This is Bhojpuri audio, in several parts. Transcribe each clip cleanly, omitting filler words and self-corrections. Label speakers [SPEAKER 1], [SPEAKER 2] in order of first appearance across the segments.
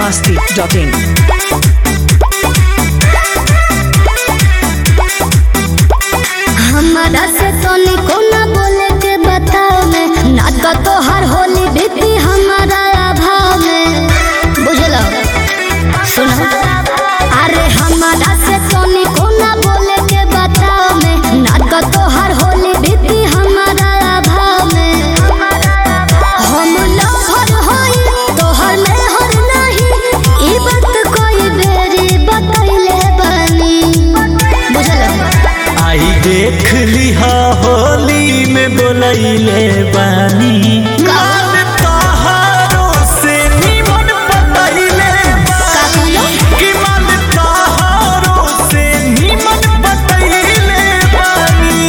[SPEAKER 1] biharmasti.in।
[SPEAKER 2] हमारा से तो निकोना बोले के बताओ में नाटक तो हर होली बीती हमारा अभाव में बुझलो सुनो अरे हमारा से तो निकोना बोले के बताओ में नाटक तो हर होली बीती हमारा अभाव में हम लहर होई तो हर में हर नहीं ई बात कोई बेरी बतैले बनी बुझलो
[SPEAKER 3] आई देख लिहा होली में बोलैले बानी काल तहारो से निमन बतैले बानी कि मन तहारो से निमन बतैले बानी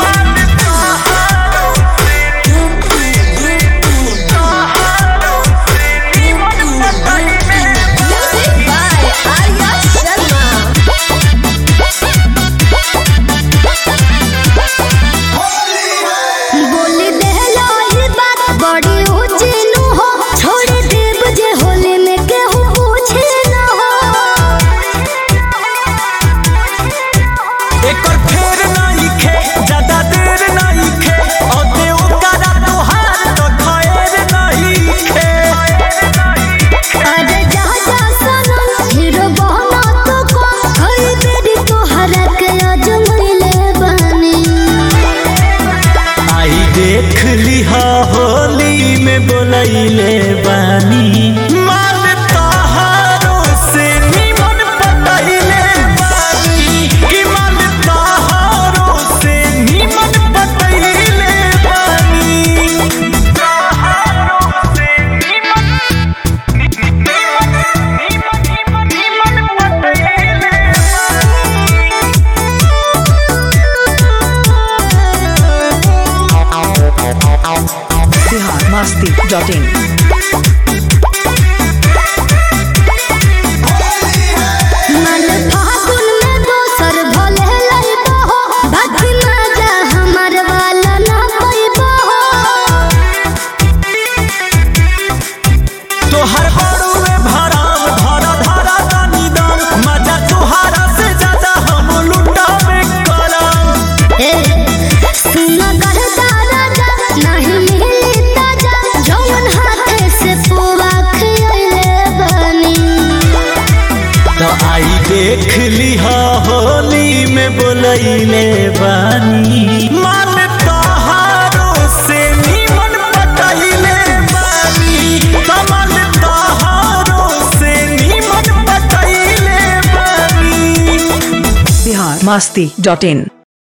[SPEAKER 2] बोली देलो ई बात बड़ी ऊंची नु हो छोड़ देब जे होली में केहू पूछे न हो
[SPEAKER 3] एकर फेर नहीं खे ज्यादा देर नहीं खे और देव करा तोहार तो खैर नहीं खे
[SPEAKER 2] अरे जा जा सनम हीरो बहना तो को हई बेरी तोहरा के अजमैले बनी
[SPEAKER 3] आई देख लिहा होली में बोलैले बानी माल तहारो से निमन बतैले बानी कि माल तहारो से निमन बतैले बानी तहारो से निमन बतैले
[SPEAKER 1] biharmasti.in।
[SPEAKER 2] मन फागुन में दोसर भले लइबो हो भक्ति मजा हमर वाला ना पैबो हो
[SPEAKER 3] तोहर बड़ुए भराम धरा धरा दानी दाम मजा तुहारा से ज्यादा हम लुटावे करम
[SPEAKER 2] ए सुना करता राजा नहीं मिली ताजा जौन हाथे से पूरा खियले बनी
[SPEAKER 3] तो आई देख लिहा होली में बोलैले बानी माल तहारो से निमन बतैले बानी कमल तहारो से निमन बतैले बानी
[SPEAKER 1] biharmasti.in।